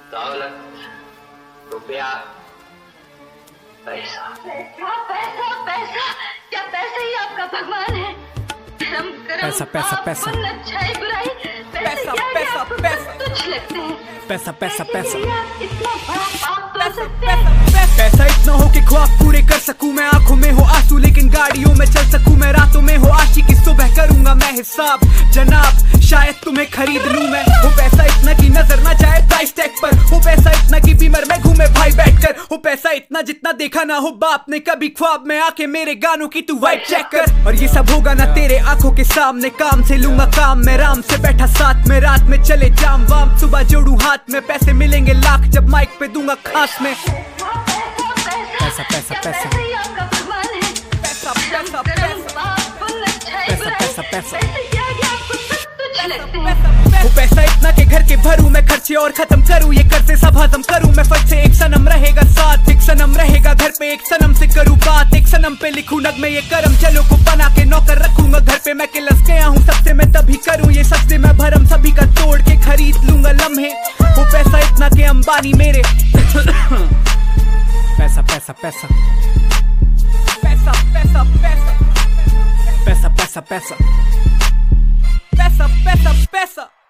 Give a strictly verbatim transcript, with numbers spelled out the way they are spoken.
दौलत, रुपया, पैसा। पैसा पैसा पैसा, क्या पैसा ही आपका भगवान है? कर्म कर्म, पैसा पैसा पैसा, अच्छाई बुराई, पैसा पैसा पैसा, तुच्छ लगते हैं। पैसा पैसा पैसा, इतना बड़ा पाप कर सकते हैं। पैसा इतना हो कि ख्वाब पूरे कर सकूं मैं, आंखों में हो आंसू लेकिन गाड़ियों में चल सकूं मैं, रातों में हो आशिकी सुबह करूंगा मैं हिसाब जनाब, शायद तुम्हें खरीद लूं मैं। हो पैसा इतना कि नजर ना जाए प्राइस टैग पर, हो पैसा इतना कि बीमर में घूमे भाई बैठकर, हो पैसा इतना जितना देखा ना हो बाप ने कभी ख्वाब में आके मेरे गानों की तू वाइब चेक कर। और ये सब होगा ना तेरे आंखों के सामने, काम से लूंगा काम मैं, राम से बैठा साथ में, रात में चले जाम वाम, सुबह जोड़ू हाथ में, पैसे मिलेंगे लाख जब माइक पे दूंगा खास में। पैसा पैसा पैसा, पैसा पैसा पैसा, पैसा पैसा पैसा, वो पैसा इतना के घर के भरूं मैं खर्चे और खत्म करूं ये कर्जे सब हजम करूं मैं, फट से एक सनम रहेगा साथ, एक सनम रहेगा घर पे, एक सनम से करूं बात, एक सनम पे लिखूं नगमे ये करम, चलो को बना के नौकर रखूंगा घर पे, मैं किलस गया हूं सबसे मैं तभी करूं ये सस्ते मैं भरम, सभी का तोड़ के खरीद लूंगा लम्हे, वो पैसा इतना के अंबानी मेरे। पैसा पैसा पैसा, पैसा पैसा पैसा, पैसा पैसा पैसा, पैसा पैसा पैसा।